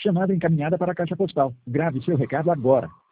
Chamada encaminhada para a caixa postal. Grave seu recado agora.